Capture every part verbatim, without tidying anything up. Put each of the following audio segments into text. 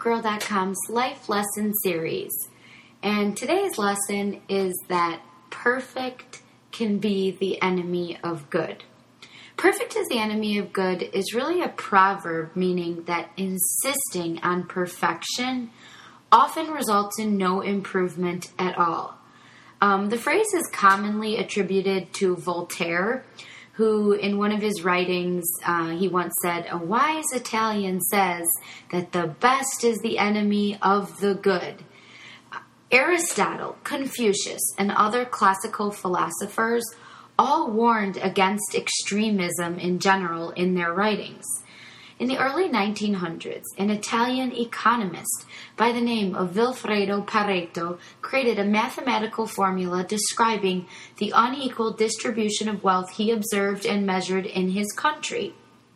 interview girl dot com's Life Lesson Series. And today's lesson is that perfect can be the enemy of good. Perfect is the enemy of good is really a proverb meaning that insisting on perfection often results in no improvement at all. Um, the phrase is commonly attributed to Voltaire, who in one of his writings, uh, he once said, "A wise Italian says that the best is the enemy of the good." Aristotle, Confucius, and other classical philosophers all warned against extremism in general in their writings. In the early nineteen hundreds, an Italian economist by the name of Vilfredo Pareto created a mathematical formula describing the unequal distribution of wealth he observed and measured in his country.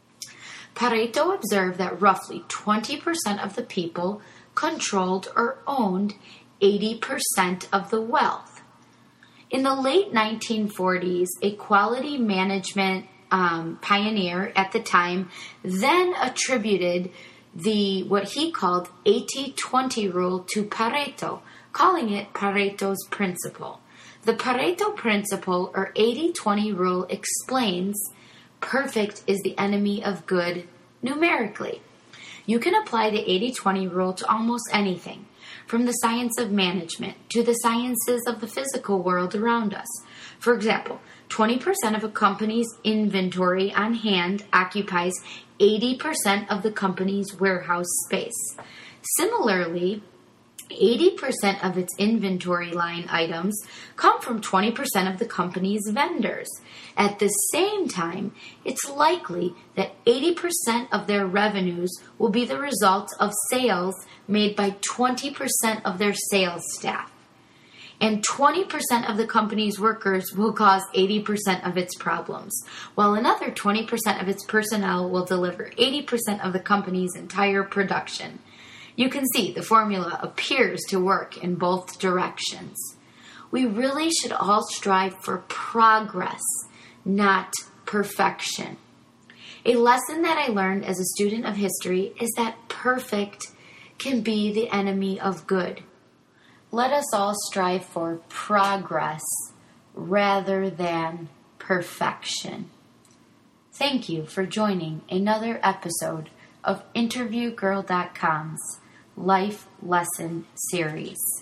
Pareto observed that roughly twenty percent of the people controlled or owned eighty percent of the wealth. In the late nineteen forties, a quality management Um, pioneer at the time then attributed the what he called eighty twenty rule to Pareto, calling it Pareto's principle. The Pareto principle, or eighty twenty rule, explains perfect is the enemy of good numerically. You can apply the eighty twenty rule to almost anything, from the science of management to the sciences of the physical world around us. For example, twenty percent of a company's inventory on hand occupies eighty percent of the company's warehouse space. Similarly, eighty percent of its inventory line items come from twenty percent of the company's vendors. At the same time, it's likely that eighty percent of their revenues will be the result of sales made by twenty percent of their sales staff. And twenty percent of the company's workers will cause eighty percent of its problems, while another twenty percent of its personnel will deliver eighty percent of the company's entire production. You can see the formula appears to work in both directions. We really should all strive for progress, not perfection. A lesson that I learned as a student of history is that perfect can be the enemy of good. Let us all strive for progress rather than perfection. Thank you for joining another episode of interview girl dot com's Life Lesson Series.